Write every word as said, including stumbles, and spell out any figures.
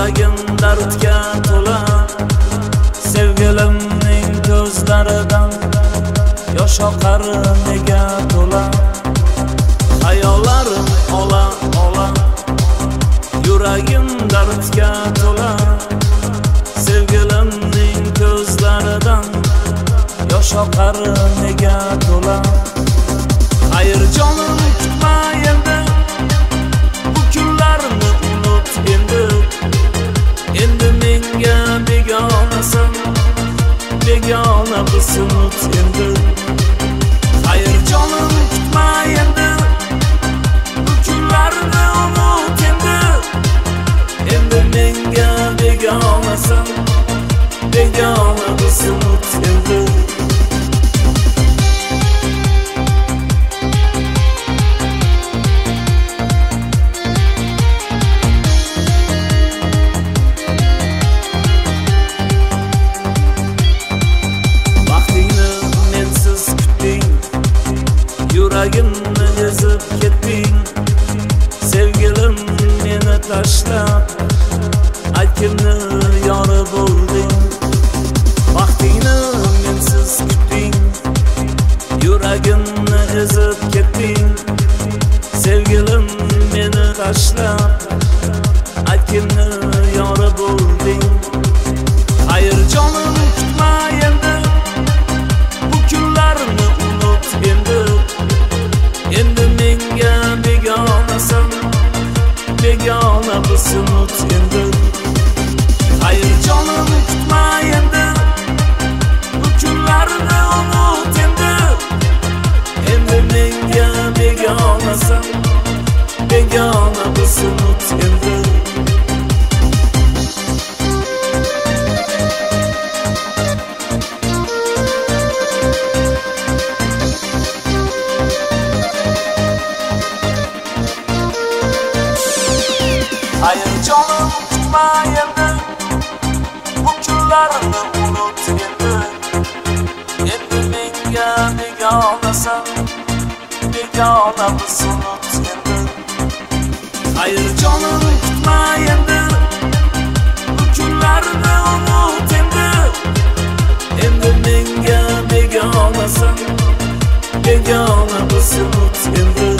Yuragim dardga to'la, sevgilimning ko'zlaridan yosh oqar nega to'la. Hayollarim ola ola, yuragim dardga to'la, sevgilimning ko'zlaridan yosh oqar nega to'la. Hayır canım kutma endi, bu kunlarni unut endi. Endi menga begonasan, begona biz unut endi. Hayır canım kutma endi, bu kunlarni unut endi. Endi menga begonasan, begona biz unut endi. Yuragimni ezib ketding, sevgilim meni tashlab, aytgimni yori bo'lding. Vaqtingni mensiz kutding, yuragimni ezib ketding, sevgilim meni tashlab, aytgimni yori bo'lding. Hayır canım kutma endi, bu kunlarni unut endi. Endi menga begonasan, begona biz unut endi. Hayır canım kutma endi, bu kunlarni unut endi. Endi menga begonasan, begona biz unut endi. Hayır canım kutma endi, bu kunlarni unut endi. Endi menga begonasan, begona biz unut endi. Hayır canım kutma endi, bu kunlarni unut endi. Endi menga begonasan, begona biz unut endi.